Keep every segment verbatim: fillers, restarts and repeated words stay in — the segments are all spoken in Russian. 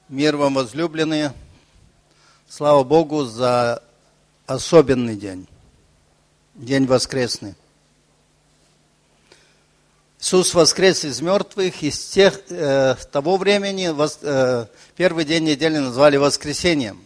Мир вам, возлюбленные. Слава Богу за особенный день. День воскресный. Иисус воскрес из мертвых, и с тех, э, с того времени вос, э, первый день недели назвали воскресением.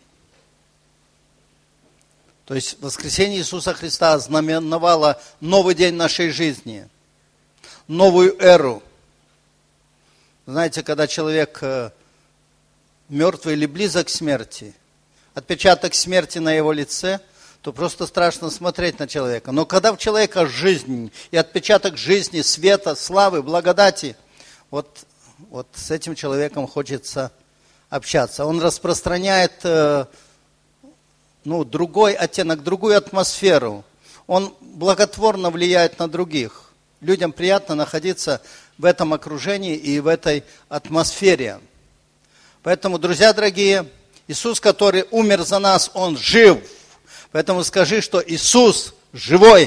То есть воскресение Иисуса Христа знаменовало новый день нашей жизни, новую эру. Знаете, когда человек э, мертвый или близок к смерти, отпечаток смерти на его лице, то просто страшно смотреть на человека. Но когда у человека жизнь и отпечаток жизни, света, славы, благодати, вот, вот с этим человеком хочется общаться. Он распространяет э, ну, другой оттенок, другую атмосферу. Он благотворно влияет на других. Людям приятно находиться в этом окружении и в этой атмосфере. Поэтому, друзья дорогие, Иисус, который умер за нас, Он жив. Поэтому скажи, что Иисус живой.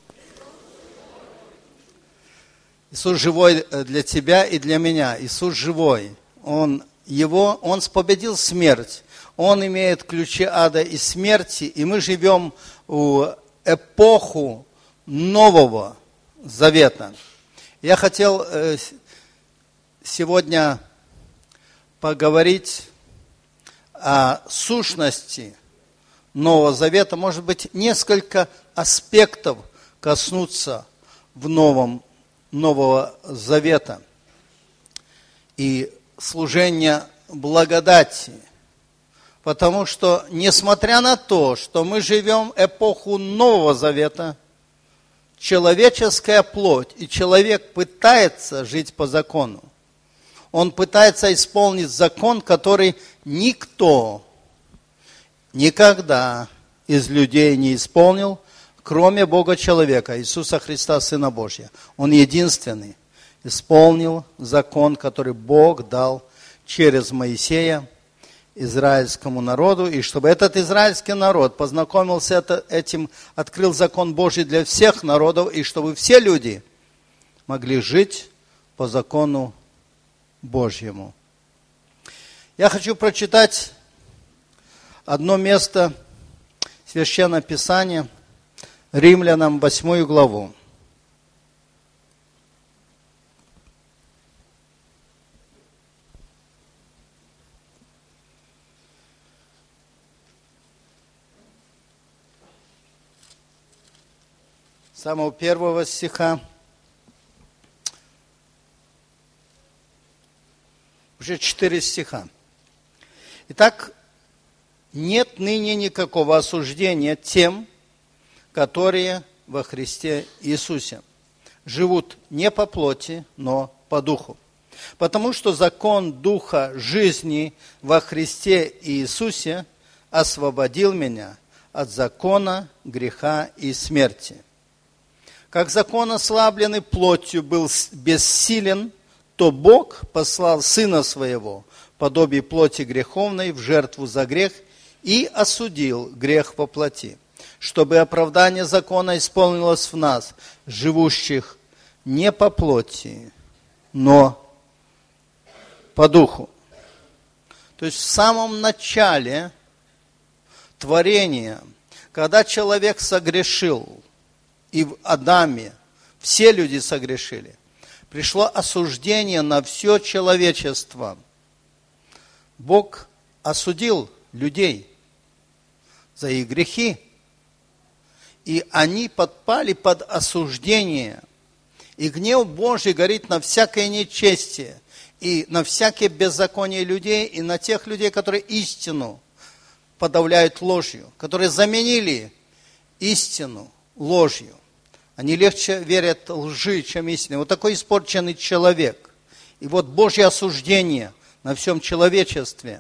Иисус живой для тебя и для меня. Иисус живой. Он, его, он победил смерть. Он имеет ключи ада и смерти. И мы живем в эпоху Нового Завета. Я хотел сегодня поговорить о сущности Нового Завета, может быть, несколько аспектов коснуться в Новом, Нового Завета и служения благодати. Потому что, несмотря на то, что мы живем эпоху Нового Завета, человеческая плоть и человек пытается жить по закону. Он пытается исполнить закон, который никто никогда из людей не исполнил, кроме Бога-человека, Иисуса Христа, Сына Божия. Он единственный исполнил закон, который Бог дал через Моисея израильскому народу. И чтобы этот израильский народ познакомился этим, открыл закон Божий для всех народов, и чтобы все люди могли жить по закону Божьему. Я хочу прочитать одно место Священного Писания, Римлянам восьмую главу. С самого первого стиха. Уже четыре стиха. Итак, нет ныне никакого осуждения тем, которые во Христе Иисусе живут не по плоти, но по духу. Потому что закон духа жизни во Христе Иисусе освободил меня от закона греха и смерти. Как закон, ослабленный плотью, был бессилен, то Бог послал Сына Своего, подобие плоти греховной, в жертву за грех, и осудил грех во плоти, чтобы оправдание закона исполнилось в нас, живущих не по плоти, но по духу. То есть в самом начале творения, когда человек согрешил, и в Адаме все люди согрешили, пришло осуждение на все человечество. Бог осудил людей за их грехи. И они подпали под осуждение. И гнев Божий горит на всякое нечестие, и на всякое беззаконие людей, и на тех людей, которые истину подавляют ложью, которые заменили истину ложью. Они легче верят лжи, чем истине. Вот такой испорченный человек. И вот Божье осуждение на всем человечестве.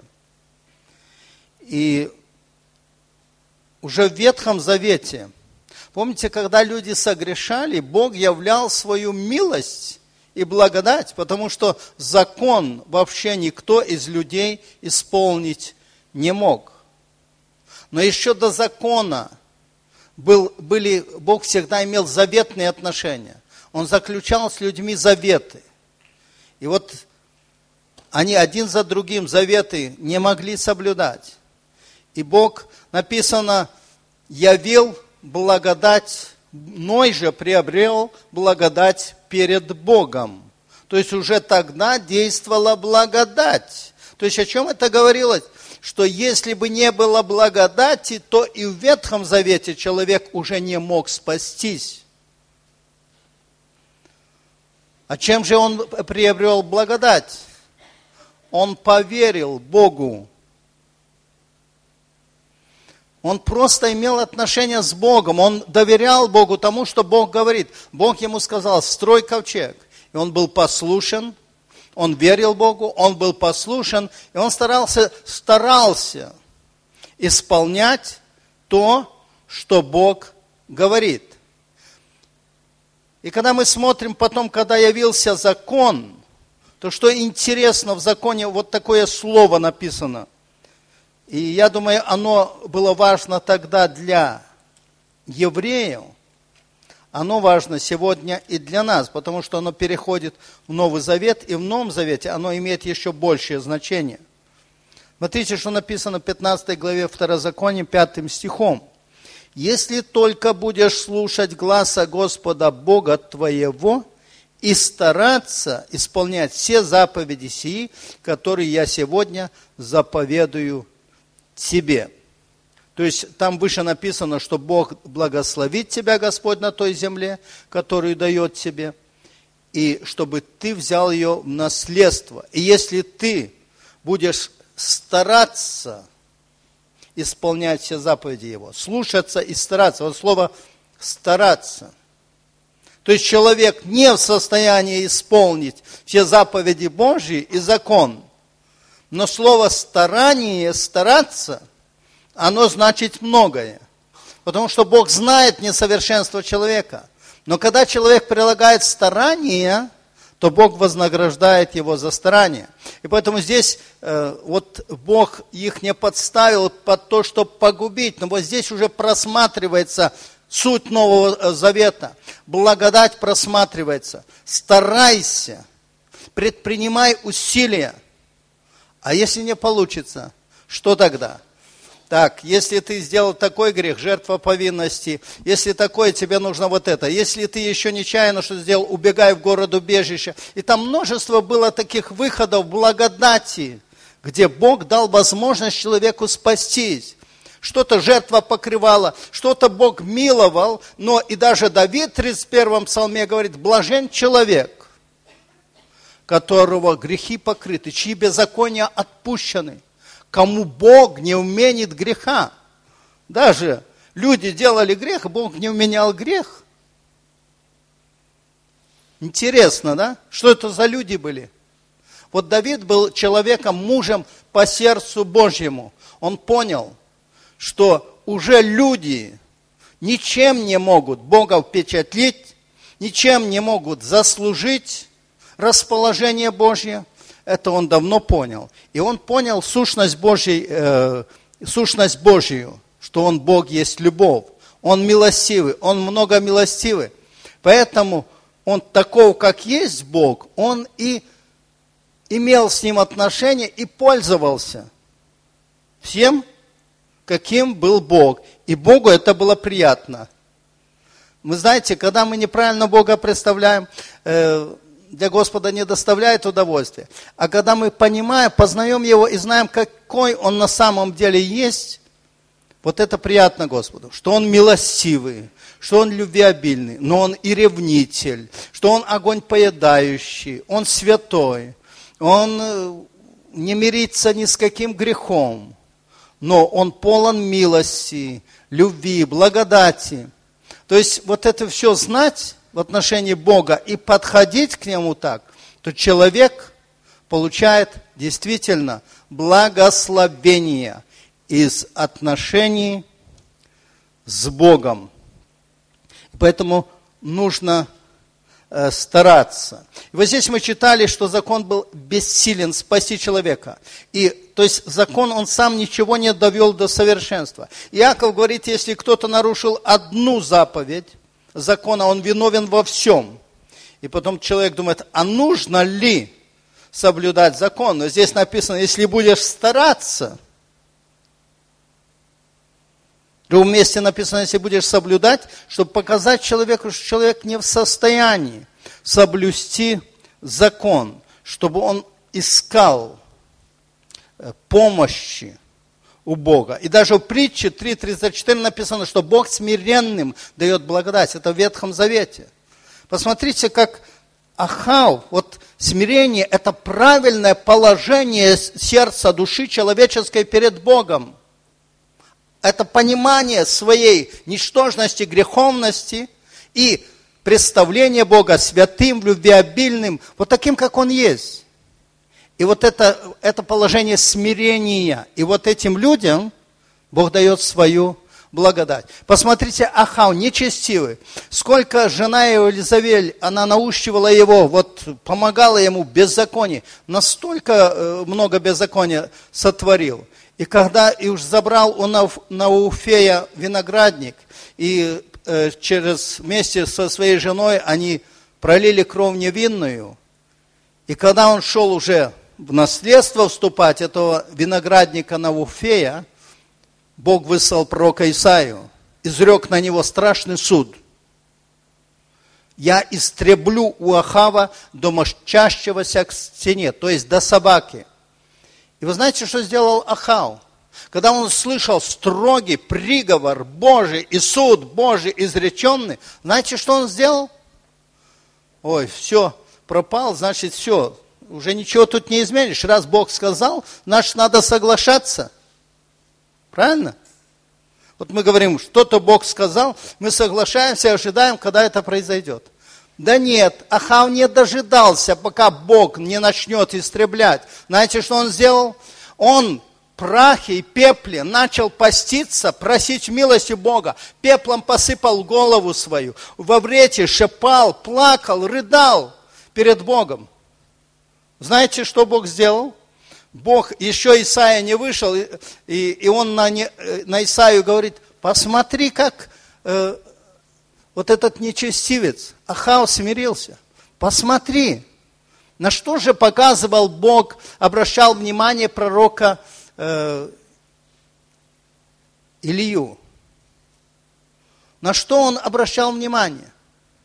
И уже в Ветхом Завете, помните, когда люди согрешали, Бог являл свою милость и благодать, потому что закон вообще никто из людей исполнить не мог. Но еще до закона Был, были, Бог всегда имел заветные отношения. Он заключал с людьми заветы. И вот они один за другим заветы не могли соблюдать. И Бог, написано, явил благодать, Ной же приобрел благодать перед Богом. То есть уже тогда действовала благодать. То есть о чем это говорилось? Что если бы не было благодати, то и в Ветхом Завете человек уже не мог спастись. А чем же он приобрел благодать? Он поверил Богу. Он просто имел отношение с Богом. Он доверял Богу тому, что Бог говорит. Бог ему сказал: строй ковчег. И он был послушен. Он верил Богу, он был послушен. И он старался, старался исполнять то, что Бог говорит. И когда мы смотрим потом, когда явился закон, то что интересно, в законе вот такое слово написано. И я думаю, оно было важно тогда для евреев, оно важно сегодня и для нас, потому что оно переходит в Новый Завет, и в Новом Завете оно имеет еще большее значение. Смотрите, что написано в пятнадцатой главе Второзакония, пятым стихом. «Если только будешь слушать гласа Господа Бога твоего и стараться исполнять все заповеди сии, которые я сегодня заповедую тебе». То есть там выше написано, что Бог благословит тебя, Господь, на той земле, которую дает тебе, и чтобы ты взял ее в наследство. И если ты будешь стараться исполнять все заповеди Его, слушаться и стараться, вот слово «стараться». То есть человек не в состоянии исполнить все заповеди Божьи и закон, но слово «старание», «стараться», оно значит многое. Потому что Бог знает несовершенство человека. Но когда человек прилагает старание, то Бог вознаграждает его за старание. И поэтому здесь э, вот Бог их не подставил под то, чтобы погубить. Но вот здесь уже просматривается суть Нового Завета. Благодать просматривается. Старайся, предпринимай усилия. А если не получится, что тогда? Так, если ты сделал такой грех, жертва повинности, если такое, тебе нужно вот это. Если ты еще нечаянно что сделал, убегай в город убежище. И там множество было таких выходов благодати, где Бог дал возможность человеку спастись. Что-то жертва покрывала, что-то Бог миловал, но и даже Давид в тридцать первом псалме говорит: блажен человек, которого грехи покрыты, чьи беззакония отпущены. Кому Бог не уменит греха. Даже люди делали грех, а Бог не уменял грех. Интересно, да? Что это за люди были? Вот Давид был человеком, мужем по сердцу Божьему. Он понял, что уже люди ничем не могут Бога впечатлить, ничем не могут заслужить расположение Божье. Это он давно понял. И он понял сущность, Божьей, э, сущность Божью, что он Бог есть любовь. Он милостивый, он много милостивый. Поэтому он таков, как есть Бог, он и имел с ним отношения и пользовался всем, каким был Бог. И Богу это было приятно. Вы знаете, когда мы неправильно Бога представляем, э, для Господа не доставляет удовольствия. А когда мы понимаем, познаем Его и знаем, какой Он на самом деле есть, вот это приятно Господу. Что Он милостивый, что Он любвеобильный, но Он и ревнитель, что Он огонь поедающий, Он святой, Он не мирится ни с каким грехом, но Он полон милости, любви, благодати. То есть вот это все знать в отношении Бога и подходить к Нему так, то человек получает действительно благословение из отношений с Богом. Поэтому нужно э, стараться. И вот здесь мы читали, что закон был бессилен спасти человека. И, то есть закон, он сам ничего не довел до совершенства. Иаков говорит, если кто-то нарушил одну заповедь закона, он виновен во всем. И потом человек думает, а нужно ли соблюдать закон. Но здесь написано, если будешь стараться. В другом месте написано, если будешь соблюдать, чтобы показать человеку, что человек не в состоянии соблюсти закон, чтобы он искал помощи у Бога. И даже в притче три тридцать четыре написано, что Бог смиренным дает благодать. Это в Ветхом Завете. Посмотрите, как Ахав, вот смирение – это правильное положение сердца, души человеческой перед Богом. Это понимание своей ничтожности, греховности и представление Бога святым, любвеобильным, вот таким, как Он есть. И вот это, это положение смирения. И вот этим людям Бог дает свою благодать. Посмотрите, Ахав нечестивый. Сколько жена его Елизавель, она наущивала его, вот помогала ему в беззаконии. Настолько много беззакония сотворил. И когда и уж забрал он Науфея виноградник, и э, через вместе со своей женой они пролили кровь невинную. И когда он шел уже в наследство вступать этого виноградника Науфея, Бог выслал пророка Исаию, изрек на него страшный суд. Я истреблю у Ахава до мочащегося к стене, то есть до собаки. И вы знаете, что сделал Ахав? Когда он слышал строгий приговор Божий и суд Божий изреченный, знаете, что он сделал? Ой, все, пропал, значит, все, уже ничего тут не изменишь. Раз Бог сказал, значит, надо соглашаться. Правильно? Вот мы говорим, что-то Бог сказал, мы соглашаемся и ожидаем, когда это произойдет. Да нет, Ахав не дожидался, пока Бог не начнет истреблять. Знаете, что он сделал? Он в прахе и пепле начал поститься, просить милости Бога. Пеплом посыпал голову свою, во врете шептал, плакал, рыдал перед Богом. Знаете, что Бог сделал? Бог, еще Исаия не вышел, и, и, и он на, не, на Исаию говорит, посмотри, как... Э, Вот этот нечестивец, Ахав, смирился. Посмотри, на что же показывал Бог, обращал внимание пророка э, Илью. На что он обращал внимание?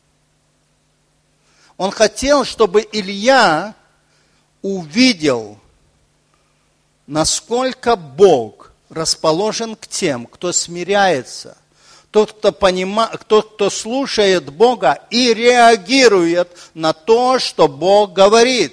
Он хотел, чтобы Илья увидел, насколько Бог расположен к тем, кто смиряется. Тот, кто понимает, тот, кто слушает Бога и реагирует на то, что Бог говорит.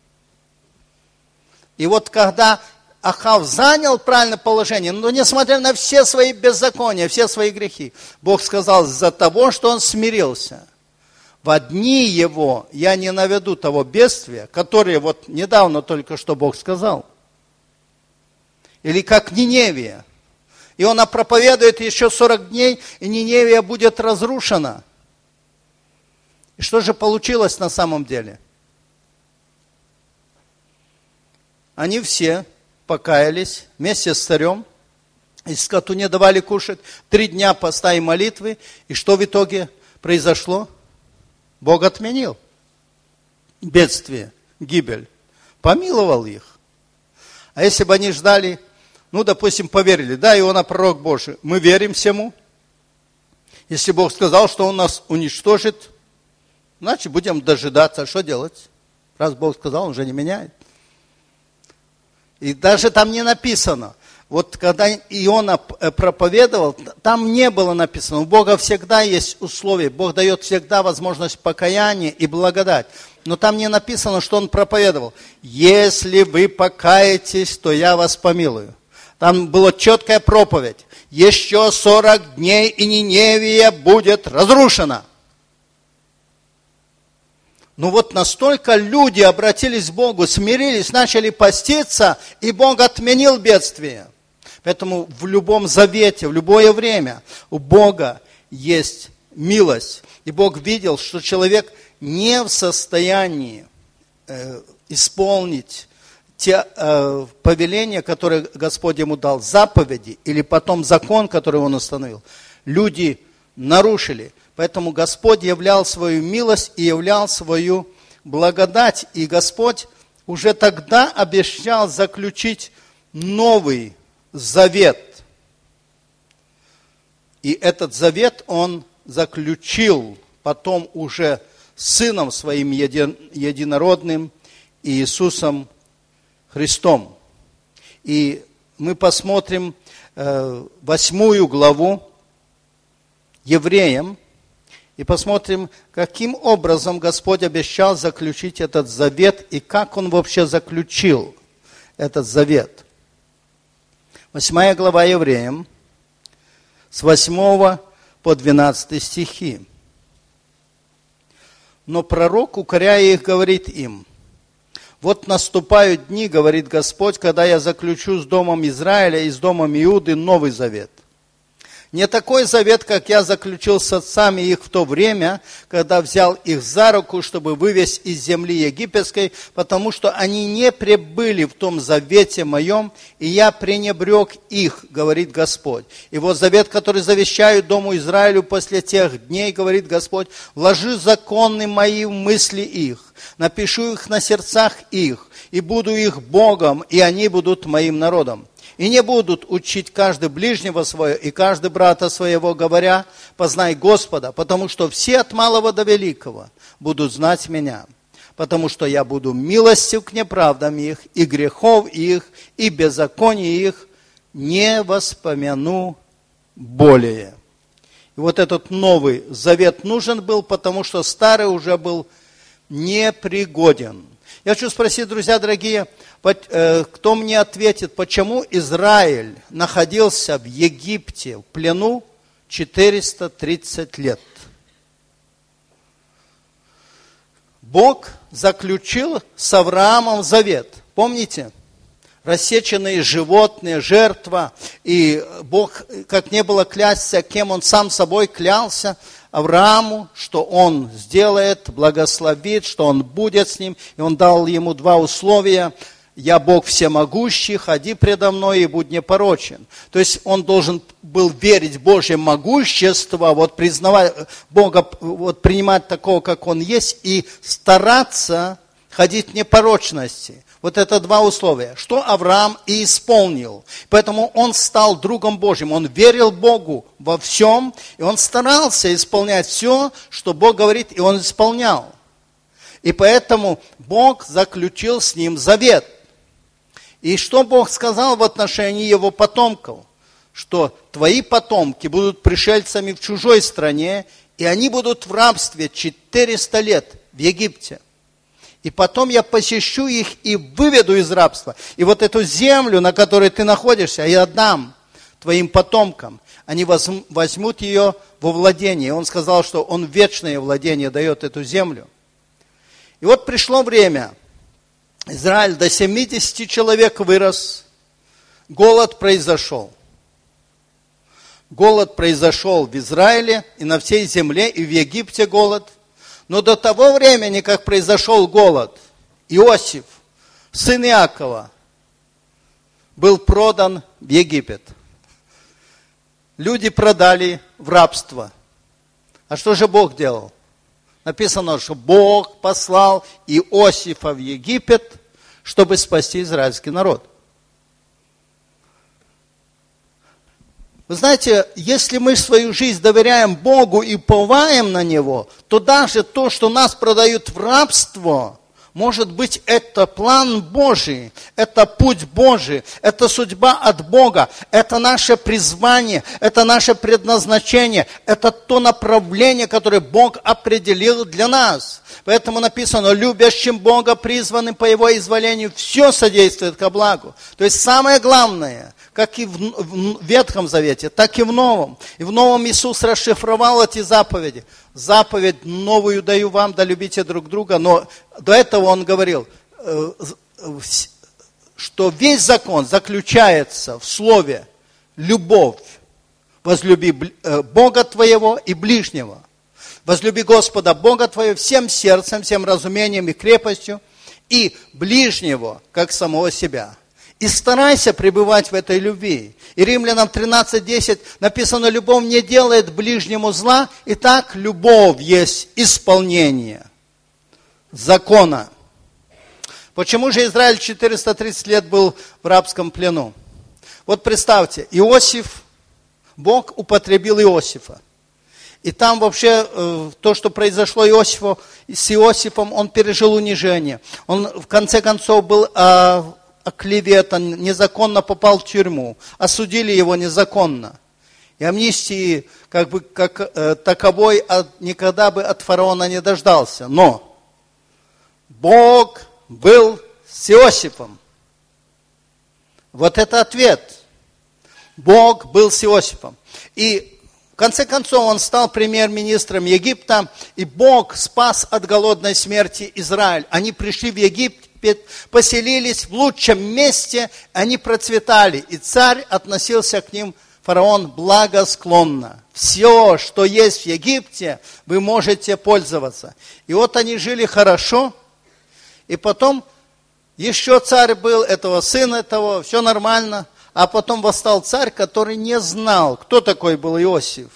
И вот когда Ахав занял правильное положение, но несмотря на все свои беззакония, все свои грехи, Бог сказал, из-за того, что он смирился, в дни его я не наведу того бедствия, которое вот недавно только что Бог сказал. Или как Ниневия. И он проповедует еще сорок дней, и Ниневия будет разрушена. И что же получилось на самом деле? Они все покаялись вместе с царем, и скоту не давали кушать, три дня поста и молитвы. И что в итоге произошло? Бог отменил бедствие, гибель, помиловал их. А если бы они ждали, ну, допустим, поверили, да, Иона пророк Божий, мы верим всему. Если Бог сказал, что Он нас уничтожит, значит, будем дожидаться. Что делать? Раз Бог сказал, Он уже не меняет. И даже там не написано. Вот когда Иона проповедовал, там не было написано. У Бога всегда есть условия. Бог дает всегда возможность покаяния и благодать. Но там не написано, что Он проповедовал. Если вы покаетесь, то я вас помилую. Там была четкая проповедь. Еще сорок дней, и Ниневия будет разрушена. Ну вот настолько люди обратились к Богу, смирились, начали поститься, и Бог отменил бедствие. Поэтому в любом завете, в любое время у Бога есть милость. И Бог видел, что человек не в состоянии э, исполнить те э, повеления, которые Господь ему дал, заповеди, или потом закон, который он установил, люди нарушили. Поэтому Господь являл свою милость и являл свою благодать. И Господь уже тогда обещал заключить новый завет. И этот завет он заключил потом уже с Сыном Своим единородным Иисусом Христом. И мы посмотрим восьмую главу Евреям и посмотрим, каким образом Господь обещал заключить этот завет и как Он вообще заключил этот завет. Восьмая глава Евреям, с восьмого по двенадцатый стихи. Но пророк, укоряя их, говорит им: «Вот наступают дни, говорит Господь, когда я заключу с домом Израиля и с домом Иуды новый завет. Не такой завет, как я заключил с отцами их в то время, когда взял их за руку, чтобы вывести из земли египетской, потому что они не пребыли в том завете моем, и я пренебрег их, говорит Господь. И вот завет, который завещаю дому Израилю после тех дней, говорит Господь, вложи законы мои в мысли их, напишу их на сердцах их, и буду их Богом, и они будут моим народом. И не будут учить каждый ближнего своего и каждый брата своего, говоря, познай Господа, потому что все от малого до великого будут знать меня, потому что я буду милостив к неправдам их, и грехов их, и беззаконий их не воспомяну более». И вот этот новый завет нужен был, потому что старый уже был непригоден. Я хочу спросить, друзья дорогие, кто мне ответит, почему Израиль находился в Египте в плену четыреста тридцать лет? Бог заключил с Авраамом завет. Помните? Рассеченные животные, жертва. И Бог, как не было клясться, кем Он сам собой клялся, Аврааму, что он сделает, благословит, что он будет с ним. И он дал ему два условия. Я Бог всемогущий, ходи предо мной и будь непорочен. То есть он должен был верить в Божье могущество, вот признавать Бога, вот принимать такого, как Он есть, и стараться ходить в непорочности. Вот это два условия, что Авраам и исполнил. Поэтому он стал другом Божьим, он верил Богу во всем, и он старался исполнять все, что Бог говорит, и он исполнял. И поэтому Бог заключил с ним завет. И что Бог сказал в отношении его потомков? Что твои потомки будут пришельцами в чужой стране, и они будут в рабстве четыреста лет в Египте. И потом я посещу их и выведу из рабства. И вот эту землю, на которой ты находишься, я отдам твоим потомкам. Они возьмут ее во владение. Он сказал, что Он вечное владение дает эту землю. И вот пришло время. Израиль до семидесяти человек вырос. Голод произошел. Голод произошел в Израиле и на всей земле, и в Египте голод. Но до того времени, как произошел голод, Иосиф, сын Иакова, был продан в Египет. Люди продали в рабство. А что же Бог делал? Написано, что Бог послал Иосифа в Египет, чтобы спасти израильский народ. Вы знаете, если мы свою жизнь доверяем Богу и уповаем на Него, то даже то, что нас продают в рабство, может быть, это план Божий, это путь Божий, это судьба от Бога, это наше призвание, это наше предназначение, это то направление, которое Бог определил для нас. Поэтому написано, любящим Бога, призванным по Его изволению, все содействует ко благу. То есть самое главное, как и в Ветхом Завете, так и в Новом. И в Новом Иисус расшифровал эти заповеди. Заповедь новую даю вам, да любите друг друга. Но до этого Он говорил, что весь закон заключается в слове «любовь». Возлюби Бога твоего и ближнего. Возлюби Господа Бога твоего всем сердцем, всем разумением и крепостью, и ближнего, как самого себя. И старайся пребывать в этой любви. И Римлянам тринадцать десять написано, любовь не делает ближнему зла, и так любовь есть исполнение закона. Почему же Израиль четыреста тридцать лет был в рабском плену? Вот представьте, Иосиф, Бог употребил Иосифа. И там вообще э, то, что произошло Иосифу, с Иосифом, он пережил унижение. Он в конце концов был э, оклеветан, незаконно попал в тюрьму. Осудили его незаконно. И амнистии как бы как э, таковой от, никогда бы от фараона не дождался. Но Бог был с Иосифом. Вот это ответ. Бог был с Иосифом. И в конце концов он стал премьер-министром Египта, и Бог спас от голодной смерти Израиль. Они пришли в Египет, поселились в лучшем месте, они процветали, и царь относился к ним, фараон, благосклонно. Все, что есть в Египте, вы можете пользоваться. И вот они жили хорошо, и потом еще царь был, этого сына того, все нормально. А потом восстал царь, который не знал, кто такой был Иосиф.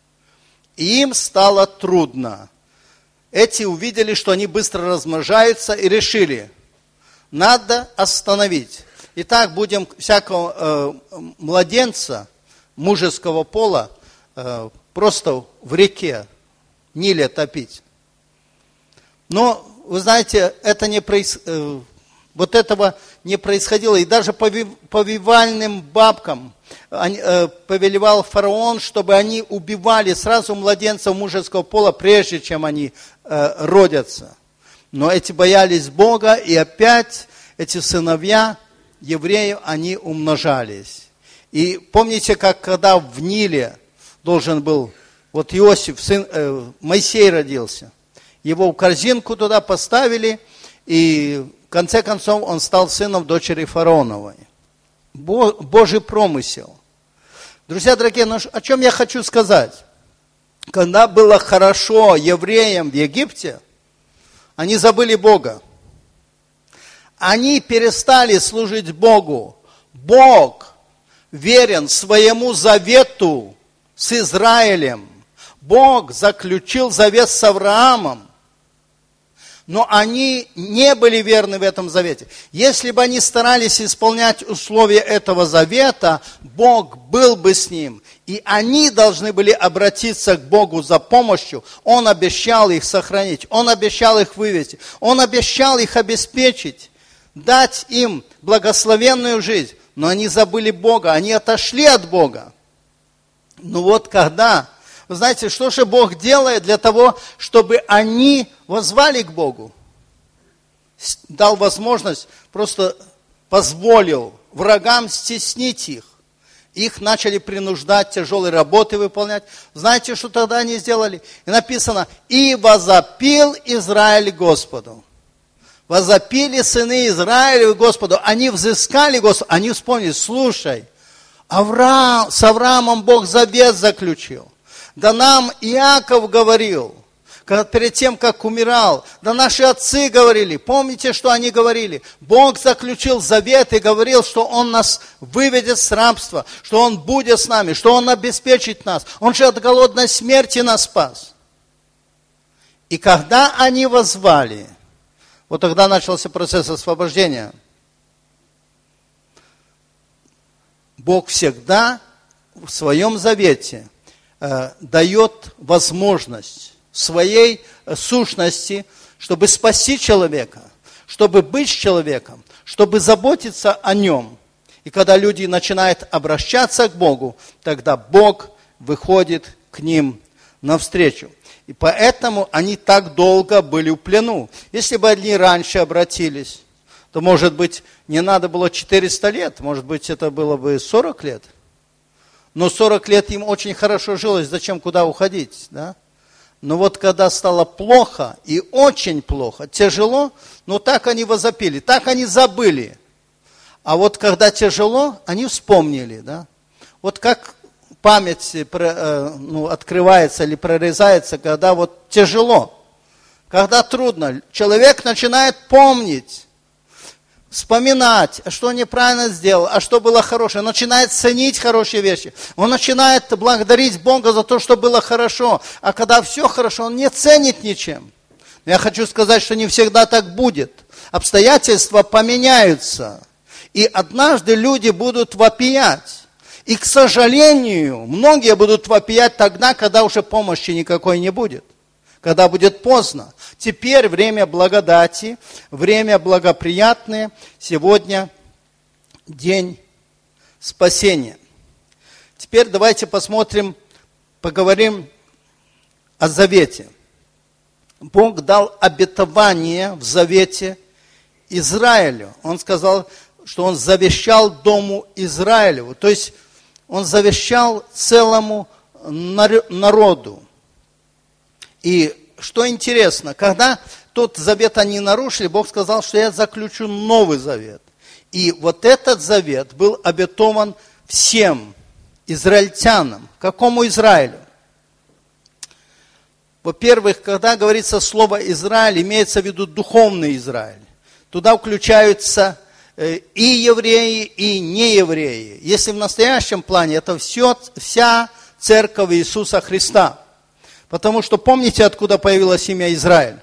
И им стало трудно. Эти увидели, что они быстро размножаются, и решили, надо остановить. Итак, будем всякого э, младенца мужеского пола э, просто в реке Ниле топить. Но, вы знаете, это не происходило. Вот этого не происходило. И даже повивальным бабкам повелевал фараон, чтобы они убивали сразу младенцев мужеского пола, прежде чем они родятся. Но эти боялись Бога, и опять эти сыновья евреев, они умножались. И помните, как когда в Ниле должен был, вот Иосиф, сын, э, Моисей родился, его в корзинку туда поставили, и в конце концов, он стал сыном дочери фараоновой. Божий промысел. Друзья дорогие, ну, о чем я хочу сказать? Когда было хорошо евреям в Египте, они забыли Бога. Они перестали служить Богу. Бог верен своему завету с Израилем. Бог заключил завет с Авраамом. Но они не были верны в этом завете. Если бы они старались исполнять условия этого завета, Бог был бы с ним. И они должны были обратиться к Богу за помощью. Он обещал их сохранить, Он обещал их вывести, Он обещал их обеспечить, дать им благословенную жизнь. Но они забыли Бога, они отошли от Бога. Ну вот когда... Вы знаете, что же Бог делает для того, чтобы они воззвали к Богу? Дал возможность, просто позволил врагам стеснить их. Их начали принуждать, тяжелые работы выполнять. Знаете, что тогда они сделали? И написано, и возопил Израиль Господу. Возопили сыны Израилевы Господу. Они взыскали Господу, они вспомнили, слушай, Авраам, с Авраамом Бог завет заключил. Да нам Иаков говорил, перед тем, как умирал, да наши отцы говорили, помните, что они говорили? Бог заключил завет и говорил, что Он нас выведет с рабства, что Он будет с нами, что Он обеспечит нас. Он же от голодной смерти нас спас. И когда они воззвали, вот тогда начался процесс освобождения. Бог всегда в своем завете дает возможность своей сущности, чтобы спасти человека, чтобы быть с человеком, чтобы заботиться о нем. И когда люди начинают обращаться к Богу, тогда Бог выходит к ним навстречу. И поэтому они так долго были в плену. Если бы они раньше обратились, то, может быть, не надо было четыреста лет, может быть, это было бы сорок лет. Но сорок лет им очень хорошо жилось, зачем куда уходить, да? Но вот когда стало плохо, и очень плохо, тяжело, ну так они возопили, так они забыли. А вот когда тяжело, они вспомнили, да? Вот как память ну, открывается или прорезается, когда вот тяжело, когда трудно, человек начинает помнить, вспоминать, что неправильно сделал, а что было хорошее. Он начинает ценить хорошие вещи. Он начинает благодарить Бога за то, что было хорошо. А когда все хорошо, он не ценит ничем. Но я хочу сказать, что не всегда так будет. Обстоятельства поменяются. И однажды люди будут вопиять. И, к сожалению, многие будут вопиять тогда, когда уже помощи никакой не будет. Когда будет поздно. Теперь время благодати, время благоприятное. Сегодня день спасения. Теперь давайте посмотрим, поговорим о завете. Бог дал обетование в завете Израилю. Он сказал, что Он завещал дому Израилеву. То есть Он завещал целому народу. И что интересно, когда тот завет они нарушили, Бог сказал, что я заключу новый завет. И вот этот завет был обетован всем израильтянам. Какому Израилю? Во-первых, когда говорится слово Израиль, имеется в виду духовный Израиль. Туда включаются и евреи, и неевреи. Если в настоящем плане, это все, вся церковь Иисуса Христа. Потому что помните, откуда появилось имя Израиль?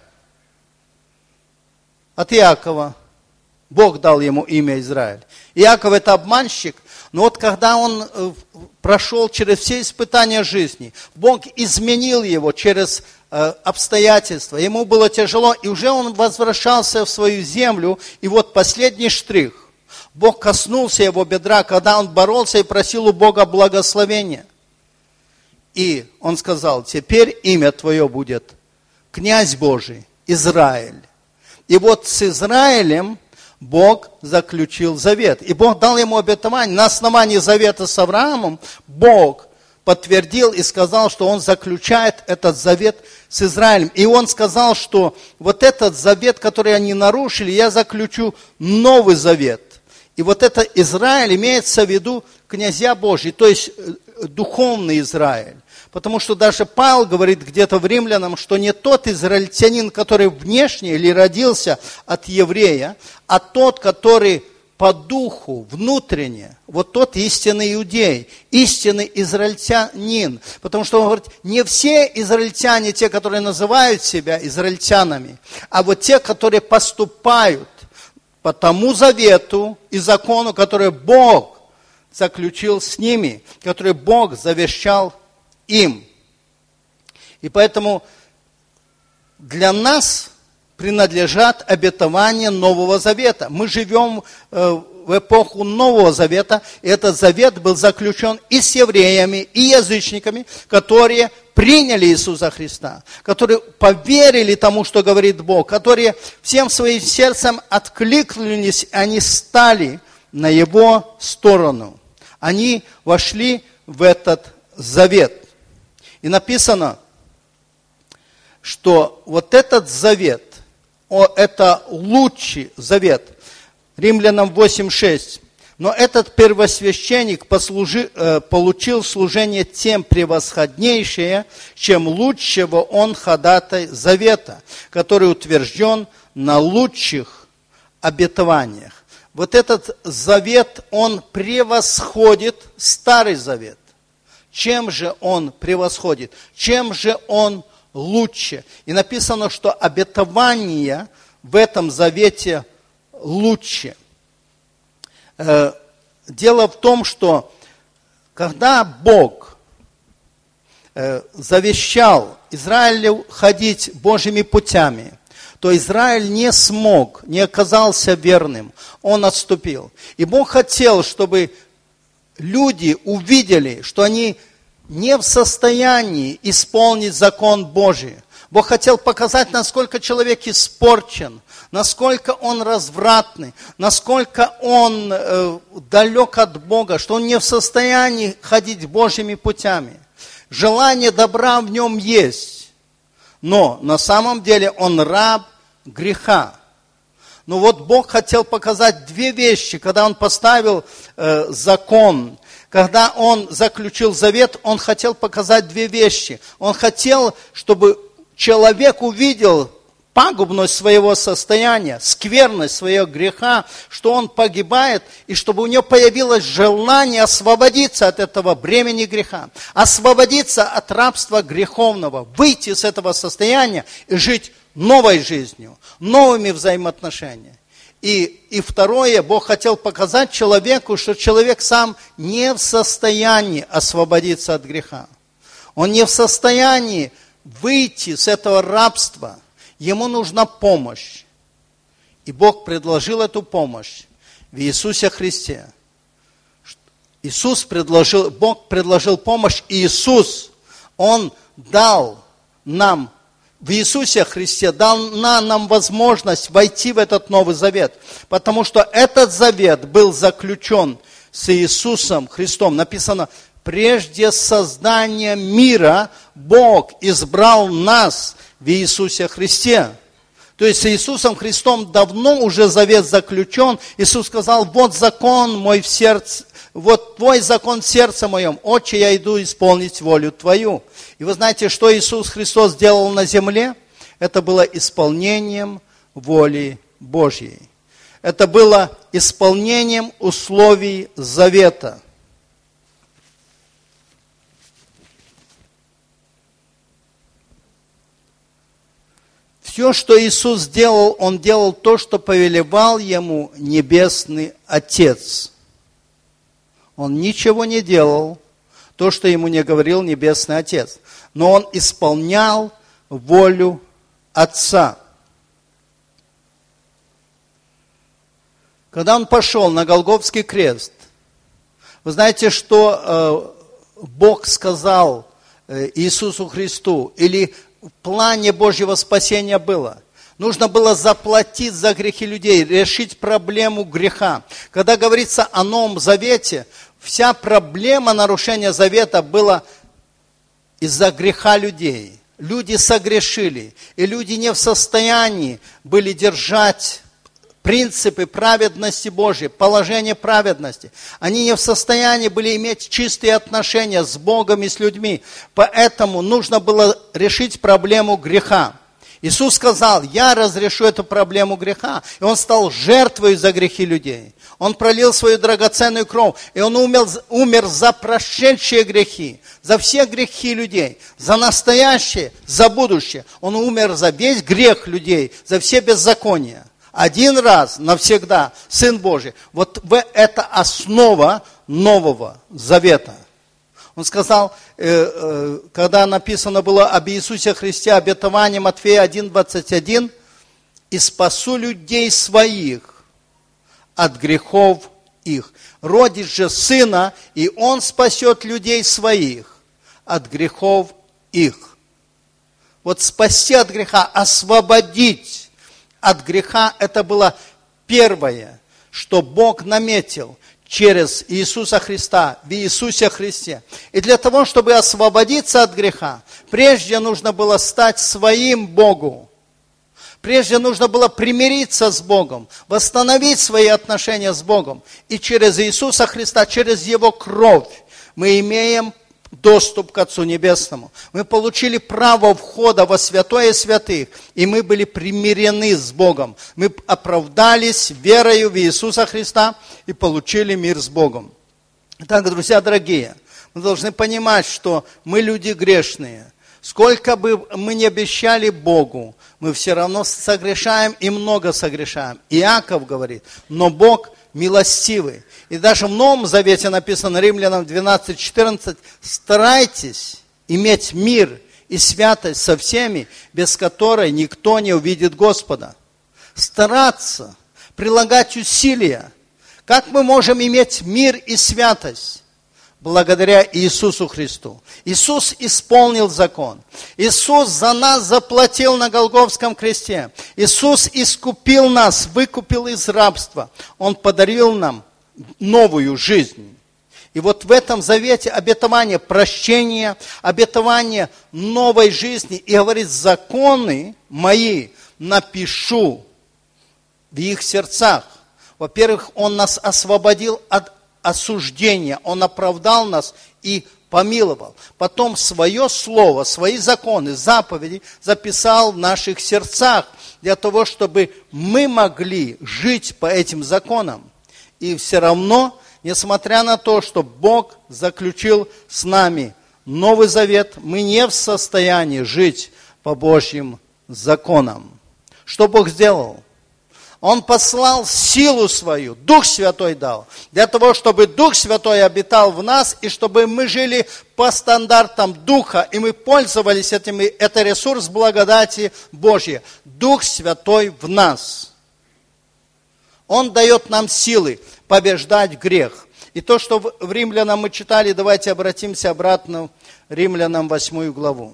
От Иакова. Бог дал ему имя Израиль. Иаков это обманщик, но вот когда он прошел через все испытания жизни, Бог изменил его через обстоятельства. Ему было тяжело, и уже он возвращался в свою землю, и вот последний штрих. Бог коснулся его бедра, когда он боролся и просил у Бога благословения. И он сказал, теперь имя твое будет князь Божий, Израиль. И вот с Израилем Бог заключил завет. И Бог дал ему обетование. На основании завета с Авраамом Бог подтвердил и сказал, что Он заключает этот завет с Израилем. И Он сказал, что вот этот завет, который они нарушили, я заключу новый завет. И вот это Израиль имеется в виду князья Божьи, то есть духовный Израиль. Потому что даже Павел говорит где-то в Римлянам, что не тот израильтянин, который внешне или родился от еврея, а тот, который по духу, внутренне, вот тот истинный иудей, истинный израильтянин. Потому что он говорит, не все израильтяне, те, которые называют себя израильтянами, а вот те, которые поступают по тому завету и закону, который Бог заключил с ними, который Бог завещал им. И поэтому для нас принадлежат обетования Нового Завета. Мы живем в эпоху Нового Завета, и этот завет был заключен и с евреями, и язычниками, которые приняли Иисуса Христа, которые поверили тому, что говорит Бог, которые всем своим сердцем откликнулись, они стали на Его сторону. Они вошли в этот завет. И написано, что вот этот завет, о, это лучший завет. Римлянам восемь шесть. Но этот первосвященник послужи, э, получил служение тем превосходнейшее, чем лучшего он ходатай завета, который утвержден на лучших обетованиях. Вот этот завет, он превосходит Старый Завет. Чем же он превосходит? Чем же он лучше? И написано, что обетование в этом завете лучше. Дело в том, что когда Бог завещал Израилю ходить Божьими путями, то Израиль не смог, не оказался верным, он отступил. И Бог хотел, чтобы люди увидели, что они не в состоянии исполнить закон Божий. Бог хотел показать, насколько человек испорчен, насколько он развратный, насколько он э, далек от Бога, что он не в состоянии ходить Божьими путями. Желание добра в нем есть, но на самом деле он раб греха. Но вот Бог хотел показать две вещи, когда Он поставил э, закон, когда Он заключил завет, Он хотел показать две вещи. Он хотел, чтобы человек увидел пагубность своего состояния, скверность своего греха, что он погибает, и чтобы у него появилось желание освободиться от этого бремени греха, освободиться от рабства греховного, выйти из этого состояния и жить новой жизнью, новыми взаимоотношениями. И, и второе, Бог хотел показать человеку, что человек сам не в состоянии освободиться от греха. Он не в состоянии выйти с этого рабства. Ему нужна помощь. И Бог предложил эту помощь в Иисусе Христе. Иисус предложил, Бог предложил помощь, и Иисус, Он дал нам, в Иисусе Христе, дал на, нам возможность войти в этот Новый Завет. Потому что этот завет был заключен с Иисусом Христом. Написано, прежде создания мира Бог избрал нас в Иисусе Христе. То есть с Иисусом Христом давно уже завет заключен. Иисус сказал, вот закон мой в сердце, вот твой закон в сердце моем. Отче, я иду исполнить волю твою. И вы знаете, что Иисус Христос сделал на земле? Это было исполнением воли Божьей. Это было исполнением условий завета. Все, что Иисус делал, Он делал то, что повелевал Ему Небесный Отец. Он ничего не делал, то, что Ему не говорил Небесный Отец. Но Он исполнял волю Отца. Когда Он пошел на Голгофский крест, вы знаете, что э, Бог сказал э, Иисусу Христу, или в плане Божьего спасения было? Нужно было заплатить за грехи людей, решить проблему греха. Когда говорится о Новом Завете, вся проблема нарушения завета была из-за греха людей. Люди согрешили, и люди не в состоянии были держать принципы праведности Божьей, положение праведности. Они не в состоянии были иметь чистые отношения с Богом и с людьми. Поэтому нужно было решить проблему греха. Иисус сказал, я разрешу эту проблему греха. И Он стал жертвой за грехи людей. Он пролил свою драгоценную кровь. И Он умер, умер за прошедшие грехи, за все грехи людей, за настоящее, за будущее. Он умер за весь грех людей, за все беззакония. Один раз навсегда, Сын Божий. Вот это основа Нового Завета. Он сказал, когда написано было об Иисусе Христе, обетование Матфея один двадцать один, «И спасу людей своих от грехов их. Родит же Сына, и Он спасет людей своих от грехов их». Вот спасти от греха, освободить от греха, это было первое, что Бог наметил через Иисуса Христа, в Иисусе Христе. И для того, чтобы освободиться от греха, прежде нужно было стать своим Богу. Прежде нужно было примириться с Богом, восстановить свои отношения с Богом. И через Иисуса Христа, через Его кровь мы имеем доступ к Отцу Небесному. Мы получили право входа во святое святых, и мы были примирены с Богом. Мы оправдались верою в Иисуса Христа и получили мир с Богом. Итак, друзья дорогие, мы должны понимать, что мы люди грешные. Сколько бы мы ни обещали Богу, мы все равно согрешаем и много согрешаем. Иаков говорит, но Бог милостивый. И даже в Новом Завете написано, Римлянам двенадцать четырнадцать, старайтесь иметь мир и святость со всеми, без которой никто не увидит Господа. Стараться, прилагать усилия. Как мы можем иметь мир и святость? Благодаря Иисусу Христу. Иисус исполнил закон. Иисус за нас заплатил на Голгофском кресте. Иисус искупил нас, выкупил из рабства. Он подарил нам новую жизнь. И вот в этом завете обетование прощения, обетование новой жизни. И говорит, законы мои напишу в их сердцах. Во-первых, Он нас освободил от осуждения, Он оправдал нас и помиловал. Потом свое слово, свои законы, заповеди записал в наших сердцах, для того, чтобы мы могли жить по этим законам. И все равно, несмотря на то, что Бог заключил с нами Новый Завет, мы не в состоянии жить по Божьим законом. Что Бог сделал? Он послал силу свою, Дух Святой дал, для того, чтобы Дух Святой обитал в нас, и чтобы мы жили по стандартам Духа, и мы пользовались этим, это ресурс благодати Божьей. Дух Святой в нас. Он дает нам силы побеждать грех. И то, что в Римлянам мы читали, давайте обратимся обратно в Римлянам восьмую главу.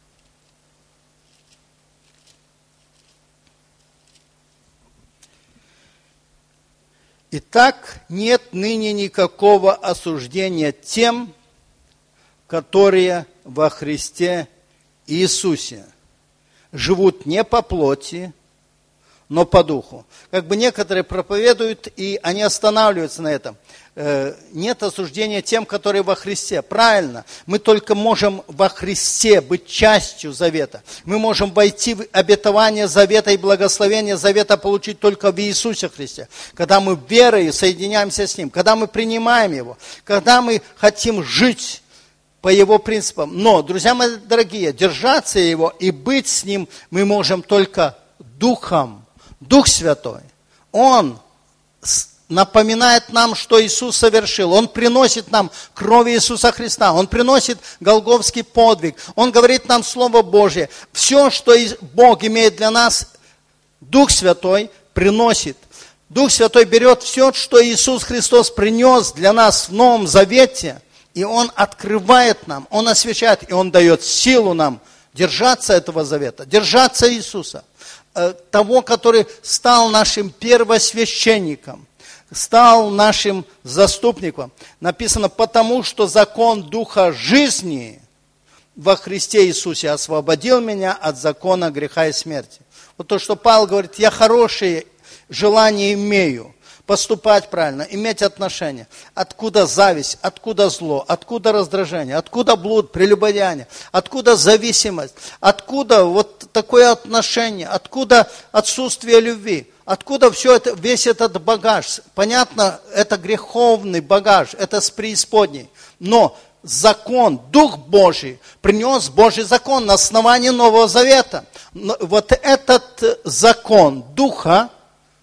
Итак, нет ныне никакого осуждения тем, которые во Христе Иисусе живут не по плоти, но по духу. Как бы некоторые проповедуют, и они останавливаются на этом. Нет осуждения тем, которые во Христе. Правильно, мы только можем во Христе быть частью завета. Мы можем войти в обетование завета и благословение завета получить только в Иисусе Христе. Когда мы верой соединяемся с Ним, когда мы принимаем Его, когда мы хотим жить по Его принципам. Но, друзья мои дорогие, держаться Его и быть с Ним мы можем только Духом. Дух Святой, Он напоминает нам, что Иисус совершил. Он приносит нам кровь Иисуса Христа. Он приносит голгофский подвиг. Он говорит нам Слово Божье. Все, что Бог имеет для нас, Дух Святой приносит. Дух Святой берет все, что Иисус Христос принес для нас в Новом Завете, и Он открывает нам, Он освещает, и Он дает силу нам держаться этого завета, держаться Иисуса. Того, который стал нашим первосвященником, стал нашим заступником. Написано, потому что закон Духа жизни во Христе Иисусе освободил меня от закона греха и смерти. Вот то, что Павел говорит, я хорошие желания имею, поступать правильно, иметь отношения. Откуда зависть, откуда зло, откуда раздражение, откуда блуд, прелюбодеяние, откуда зависимость, откуда вот такое отношение, откуда отсутствие любви, откуда все это, весь этот багаж. Понятно, это греховный багаж, это с преисподней. Но закон, Дух Божий принес Божий закон на основании Нового Завета. Вот этот закон Духа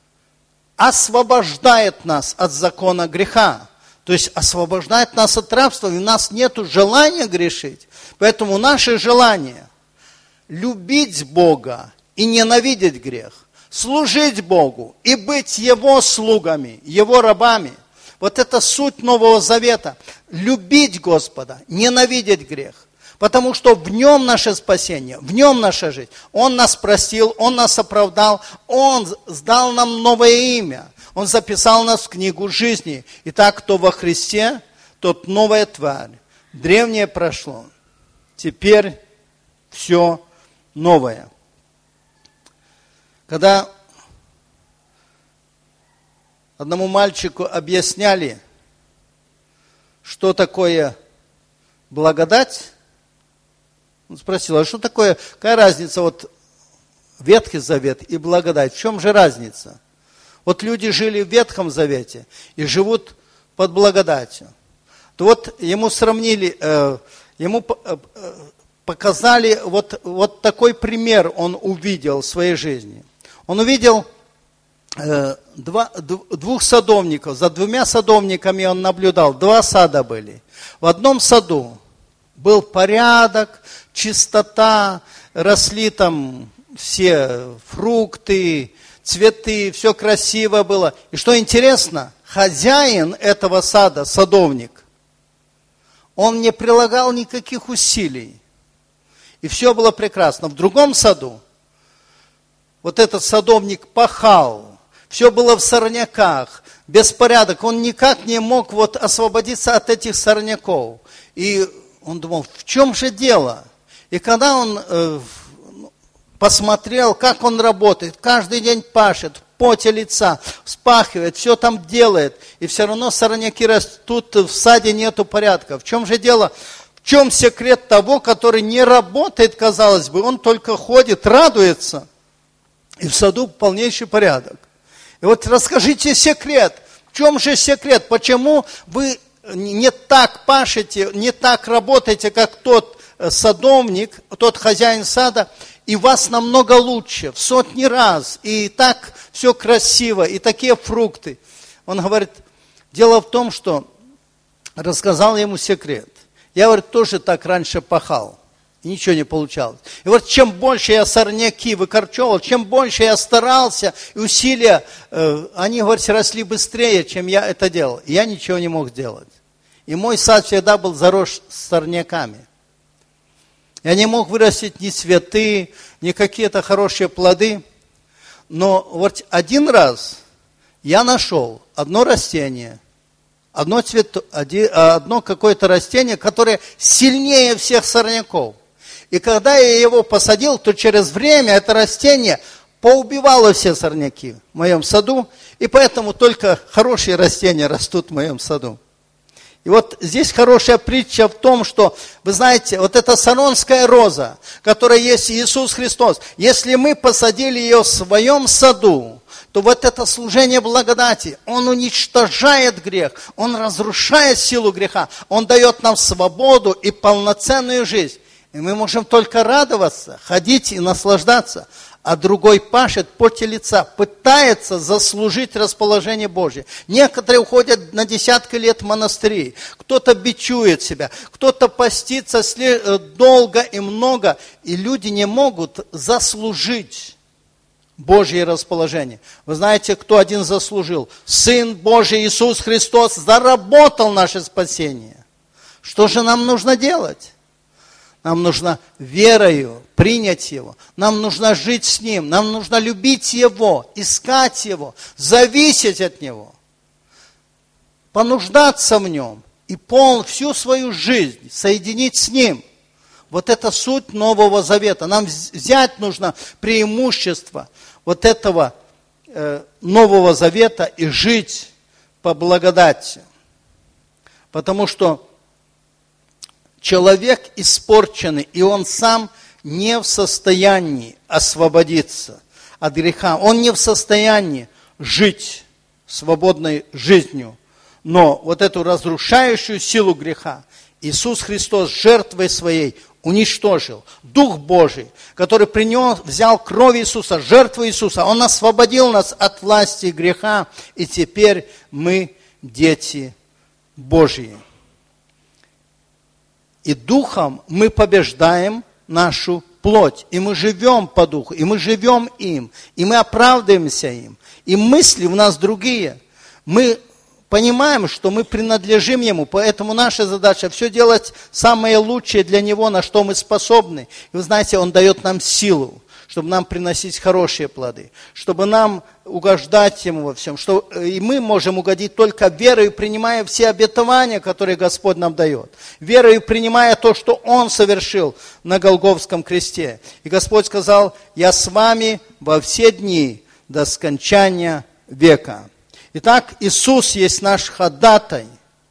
освобождает нас от закона греха. То есть освобождает нас от рабства, и у нас нет желания грешить. Поэтому наше желание любить Бога и ненавидеть грех, служить Богу и быть Его слугами, Его рабами. Вот это суть Нового Завета. Любить Господа, ненавидеть грех. Потому что в Нем наше спасение, в Нем наша жизнь. Он нас простил, Он нас оправдал, Он сдал нам новое имя. Он записал нас в книгу жизни. Итак, кто во Христе, тот новая тварь. Древнее прошло, теперь все новое. Когда одному мальчику объясняли, что такое благодать, он спросил, а что такое, какая разница, вот Ветхий Завет и благодать, в чем же разница? Вот люди жили в Ветхом Завете и живут под благодатью. То вот ему сравнили, э, ему э, показали, вот, вот такой пример он увидел в своей жизни. Он увидел э, два, двух садовников, за двумя садовниками он наблюдал, два сада были. В одном саду был порядок, чистота, росли там все фрукты, цветы, все красиво было. И что интересно, хозяин этого сада, садовник, он не прилагал никаких усилий. И все было прекрасно. В другом саду вот этот садовник пахал, все было в сорняках, беспорядок. Он никак не мог вот освободиться от этих сорняков. И он думал, в чем же дело? И когда он э, посмотрел, как он работает, каждый день пашет, в поте лица, вспахивает, все там делает, и все равно сорняки растут, в саде нету порядка. В чем же дело? В чем секрет того, который не работает, казалось бы, он только ходит, радуется, и в саду полнейший порядок. И вот расскажите секрет. В чем же секрет? Почему вы не так пашете, не так работаете, как тот садовник, тот хозяин сада, и вас намного лучше, в сотни раз, и так все красиво, и такие фрукты. Он говорит, дело в том, что рассказал ему секрет. Я, говорит, тоже так раньше пахал, и ничего не получалось. И вот чем больше я сорняки выкорчевал, чем больше я старался, и усилия, э, они, говорит, росли быстрее, чем я это делал. И я ничего не мог сделать. И мой сад всегда был зарос сорняками. Я не мог вырастить ни цветы, ни какие-то хорошие плоды. Но вот один раз я нашел одно растение, одно, цвет, одно какое-то растение, которое сильнее всех сорняков. И когда я его посадил, то через время это растение поубивало все сорняки в моем саду. И поэтому только хорошие растения растут в моем саду. И вот здесь хорошая притча в том, что, вы знаете, вот эта саронская роза, которая есть Иисус Христос, если мы посадили ее в своем саду, то вот это служение благодати, Он уничтожает грех, Он разрушает силу греха, Он дает нам свободу и полноценную жизнь. И мы можем только радоваться, ходить и наслаждаться. А другой пашет в поте лица, пытается заслужить расположение Божье. Некоторые уходят на десятки лет в монастыри, кто-то бичует себя, кто-то постится долго и много, и люди не могут заслужить Божье расположение. Вы знаете, кто один заслужил? Сын Божий Иисус Христос заработал наше спасение. Что же нам нужно делать? Нам нужно верою принять Его. Нам нужно жить с Ним. Нам нужно любить Его, искать Его, зависеть от Него, понуждаться в Нем и пол, всю свою жизнь соединить с Ним. Вот это суть Нового Завета. Нам взять нужно преимущество вот этого э, Нового Завета и жить по благодати. Потому что человек испорченный, и он сам не в состоянии освободиться от греха. Он не в состоянии жить свободной жизнью. Но вот эту разрушающую силу греха Иисус Христос жертвой своей уничтожил. Дух Божий, который принес, взял кровь Иисуса, жертву Иисуса, Он освободил нас от власти греха, и теперь мы дети Божьи. И духом мы побеждаем нашу плоть. И мы живем по духу, и мы живем им, и мы оправдываемся им. И мысли у нас другие. Мы понимаем, что мы принадлежим Ему, поэтому наша задача все делать самое лучшее для Него, на что мы способны. И вы знаете, Он дает нам силу, чтобы нам приносить хорошие плоды, чтобы нам угождать Ему во всем, что и мы можем угодить только верой, принимая все обетования, которые Господь нам дает, верой, принимая то, что Он совершил на Голгофском кресте. И Господь сказал: «Я с вами во все дни до скончания века». Итак, Иисус есть наш ходатай